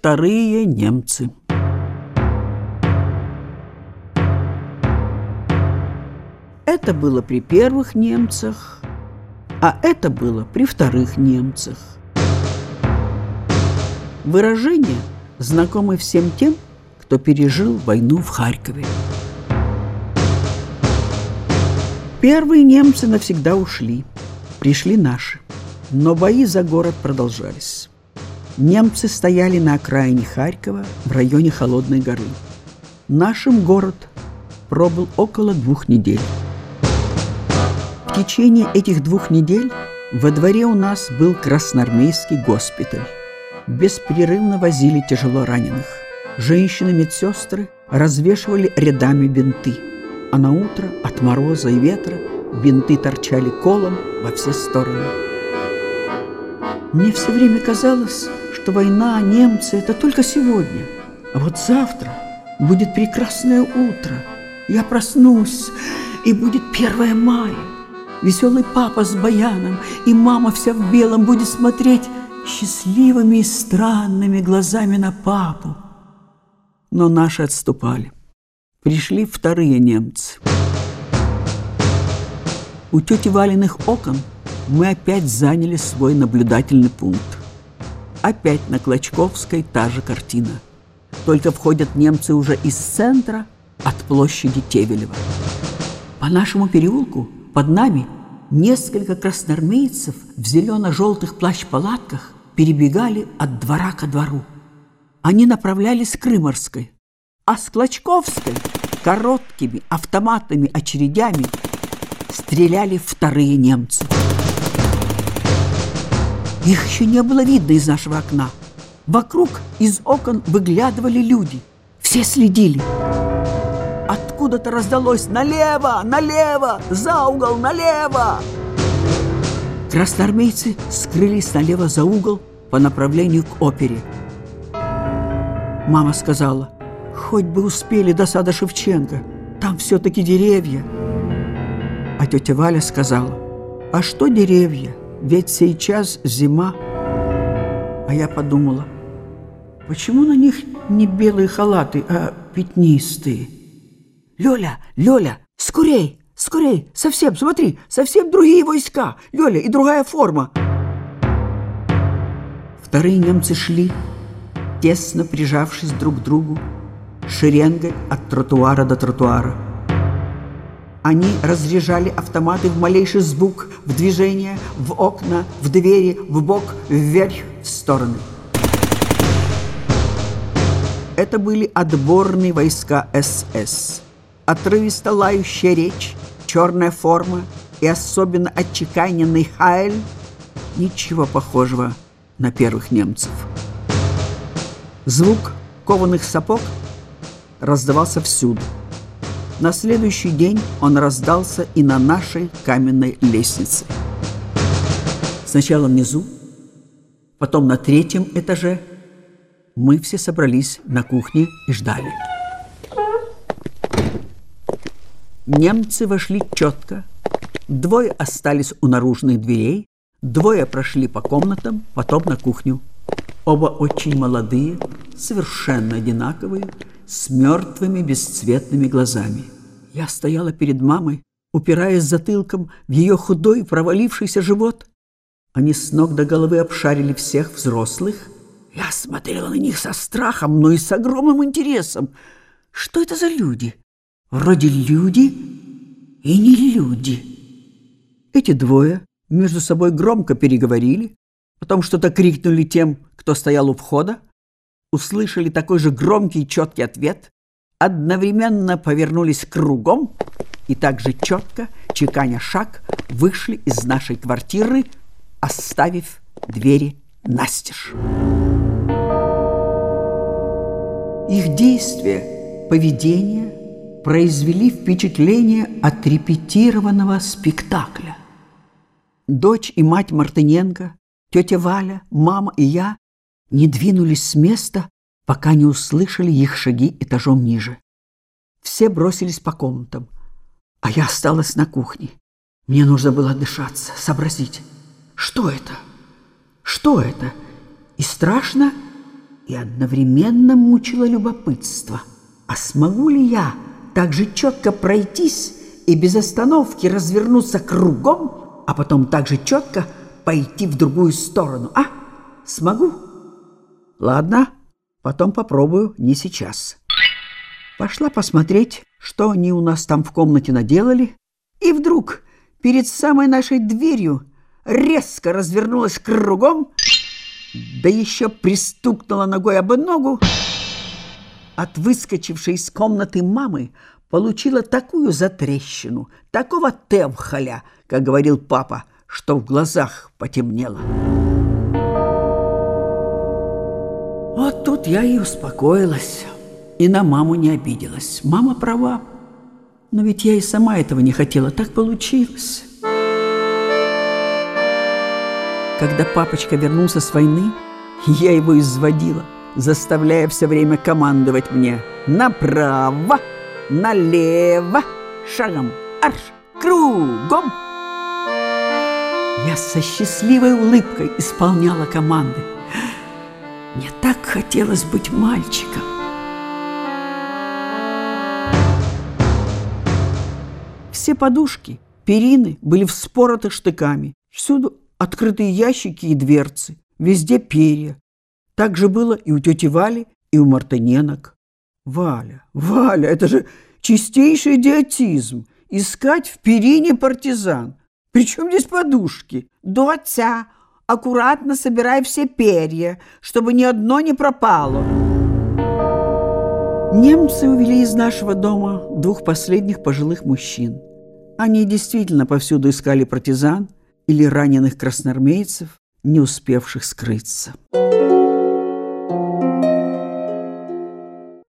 Вторые немцы. Это было при первых немцах, а это было при вторых немцах. Выражение знакомы всем тем, кто пережил войну в Харькове. Первые немцы навсегда ушли, пришли наши, но бои за город продолжались. Немцы стояли на окраине Харькова в районе Холодной горы. Нашим город пробыл около 2 недель. В течение этих 2 недель во дворе у нас был красноармейский госпиталь. Беспрерывно возили тяжело раненых. Женщины-медсестры развешивали рядами бинты, а на утро от мороза и ветра бинты торчали колом во все стороны. Мне все время казалось, что война, немцы – это только сегодня. А вот завтра будет прекрасное утро. Я проснусь, и будет 1 мая. Веселый папа с баяном, и мама вся в белом будет смотреть счастливыми и странными глазами на папу. Но наши отступали. Пришли вторые немцы. У тети Валиных окон мы опять заняли свой наблюдательный пункт. Опять на Клочковской та же картина. Только входят немцы уже из центра, от площади Тевелева. По нашему переулку под нами несколько красноармейцев в зелено-желтых плащ-палатках перебегали от двора ко двору. Они направлялись к Крыморской, а с Клочковской короткими автоматными очередями стреляли вторые немцы. Их еще не было видно из нашего окна. Вокруг из окон выглядывали люди. Все следили. Откуда-то раздалось: «Налево! Налево! За угол! Налево!» Красноармейцы скрылись налево за угол по направлению к опере. Мама сказала: «Хоть бы успели до сада Шевченко, там все-таки деревья». А тетя Валя сказала: «А что деревья? Ведь сейчас зима». А я подумала: почему на них не белые халаты, а пятнистые? «Лёля, Лёля, скорей, скорей, совсем, смотри, совсем другие войска, Лёля, и другая форма». Вторые немцы шли, тесно прижавшись друг к другу, шеренгой от тротуара до тротуара. Они разряжали автоматы в малейший звук, в движение, в окна, в двери, в бок, вверх, в стороны. Это были отборные войска СС. Отрывисто лающая речь, черная форма и особенно отчеканенный хайль – ничего похожего на первых немцев. Звук кованых сапог раздавался всюду. На следующий день он раздался и на нашей каменной лестнице. Сначала внизу, потом на 3-м этаже. Мы все собрались на кухне и ждали. Немцы вошли четко. 2 остались у наружных дверей, 2 прошли по комнатам, потом на кухню. Оба очень молодые, совершенно одинаковые, с мертвыми бесцветными глазами. Я стояла перед мамой, упираясь затылком в ее худой провалившийся живот. Они с ног до головы обшарили всех взрослых. Я смотрела на них со страхом, но и с огромным интересом. Что это за люди? Вроде люди и не люди. Эти 2 между собой громко переговорили, потом что-то крикнули тем, кто стоял у входа, услышали такой же громкий и четкий ответ, одновременно повернулись кругом и также четко, чеканя шаг, вышли из нашей квартиры, оставив двери настежь. Их действия, поведение произвели впечатление отрепетированного спектакля. Дочь и мать Мартыненко, тетя Валя, мама и я не двинулись с места, пока не услышали их шаги этажом ниже. Все бросились по комнатам, а я осталась на кухне. Мне нужно было отдышаться, сообразить, что это? Что это? И страшно, и одновременно мучило любопытство. А смогу ли я так же четко пройтись и без остановки развернуться кругом, а потом так же четко пойти в другую сторону, а? Смогу? Ладно, потом попробую, не сейчас. Пошла посмотреть, что они у нас там в комнате наделали, и вдруг перед самой нашей дверью резко развернулась кругом, да еще пристукнула ногой об ногу. От выскочившей из комнаты мамы получила такую затрещину, такого тевхаля, как говорил папа, что в глазах потемнело. Вот тут я и успокоилась, и на маму не обиделась. Мама права, но ведь я и сама этого не хотела, так получилось. Когда папочка вернулся с войны, я его изводила, заставляя все время командовать мне: направо, налево, шагом, арш, кругом. Я со счастливой улыбкой исполняла команды. Мне так хотелось быть мальчиком. Все подушки, перины были вспороты штыками. Всюду открытые ящики и дверцы, везде перья. Так же было и у тети Вали, и у мартыненок. Валя, это же чистейший идиотизм. Искать в перине партизан. Причем здесь подушки? Доця, аккуратно собирай все перья, чтобы ни одно не пропало. Немцы увели из нашего дома 2 последних пожилых мужчин. Они действительно повсюду искали партизан или раненых красноармейцев, не успевших скрыться.